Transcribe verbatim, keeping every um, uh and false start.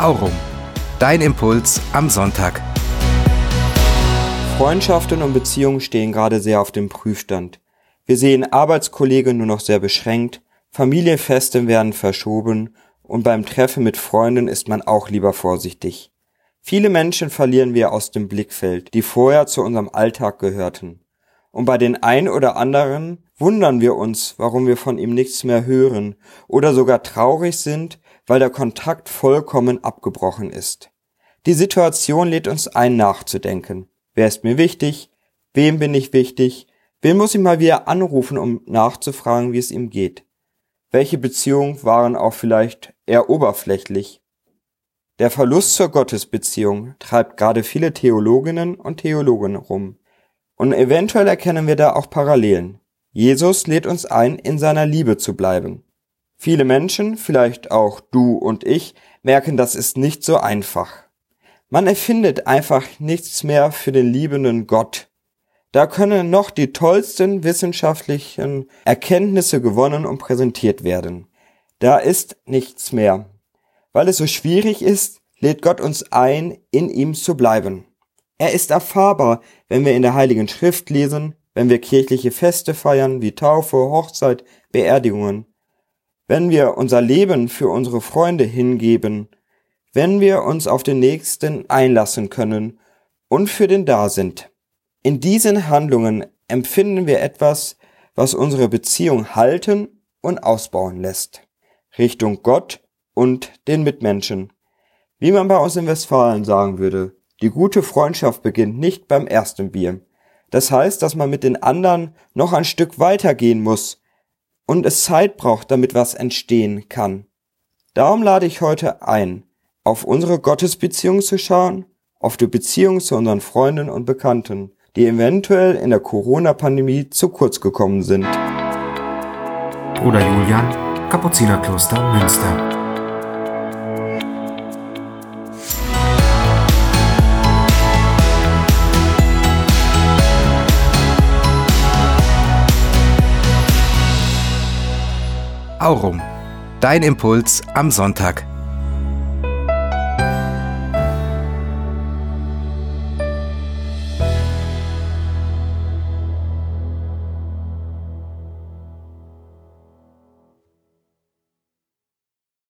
Aurum, dein Impuls am Sonntag. Freundschaften und Beziehungen stehen gerade sehr auf dem Prüfstand. Wir sehen Arbeitskollegen nur noch sehr beschränkt, Familienfeste werden verschoben und beim Treffen mit Freunden ist man auch lieber vorsichtig. Viele Menschen verlieren wir aus dem Blickfeld, die vorher zu unserem Alltag gehörten. Und bei den ein oder anderen wundern wir uns, warum wir von ihm nichts mehr hören oder sogar traurig sind, weil der Kontakt vollkommen abgebrochen ist. Die Situation lädt uns ein, nachzudenken. Wer ist mir wichtig? Wem bin ich wichtig? Wen muss ich mal wieder anrufen, um nachzufragen, wie es ihm geht? Welche Beziehungen waren auch vielleicht eher oberflächlich? Der Verlust zur Gottesbeziehung treibt gerade viele Theologinnen und Theologen rum. Und eventuell erkennen wir da auch Parallelen. Jesus lädt uns ein, in seiner Liebe zu bleiben. Viele Menschen, vielleicht auch du und ich, merken, das ist nicht so einfach. Man erfindet einfach nichts mehr für den liebenden Gott. Da können noch die tollsten wissenschaftlichen Erkenntnisse gewonnen und präsentiert werden. Da ist nichts mehr. Weil es so schwierig ist, lädt Gott uns ein, in ihm zu bleiben. Er ist erfahrbar, wenn wir in der Heiligen Schrift lesen, wenn wir kirchliche Feste feiern, wie Taufe, Hochzeit, Beerdigungen. Wenn wir unser Leben für unsere Freunde hingeben, wenn wir uns auf den Nächsten einlassen können und für den da sind. In diesen Handlungen empfinden wir etwas, was unsere Beziehung halten und ausbauen lässt. Richtung Gott und den Mitmenschen. Wie man bei uns in Westfalen sagen würde, die gute Freundschaft beginnt nicht beim ersten Bier. Das heißt, dass man mit den anderen noch ein Stück weitergehen muss und es Zeit braucht, damit was entstehen kann. Darum lade ich heute ein, auf unsere Gottesbeziehung zu schauen, auf die Beziehung zu unseren Freunden und Bekannten, die eventuell in der Corona-Pandemie zu kurz gekommen sind. Bruder Julian, Kapuzinerkloster Münster. Aurum, dein Impuls am Sonntag.